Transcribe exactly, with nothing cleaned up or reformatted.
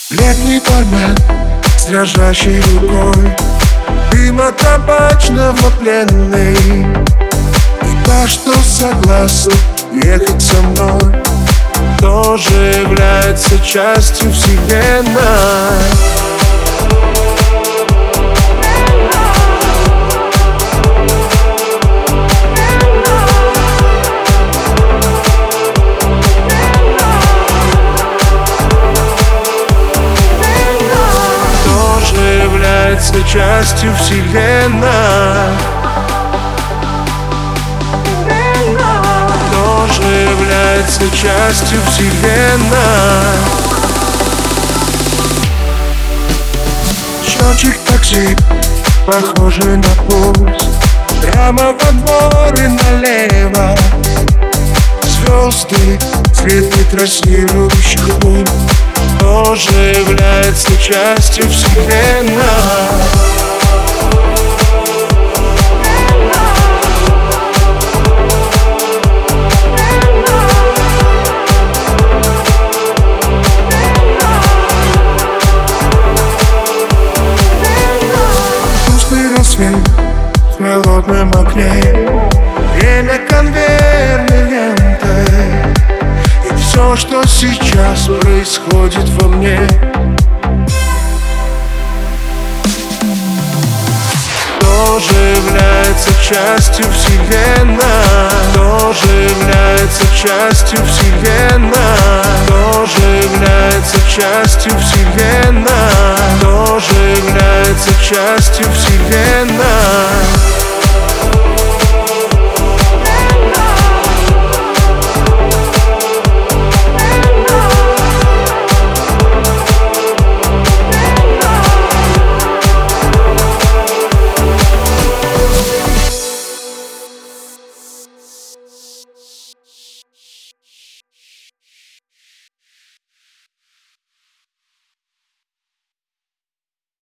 Летний бармен с дрожащей рукой, дыма табачного пленный, и та, что согласна ехать со мной, тоже является частью вселенной. Частью вселенной, тоже является частью вселенной. Счетчик такси, похожий на пульс, прямо во двор и налево. Звезды, цветы трассирующих пуль, тоже является частью вселенной. Тусклый рассвет в холодном окне, время конвейерной лентой, и все, что сейчас происходит во мне, тоже является частью вселенной, тоже является частью вселенной, тоже является частью вселенной, тоже является частью вселенной.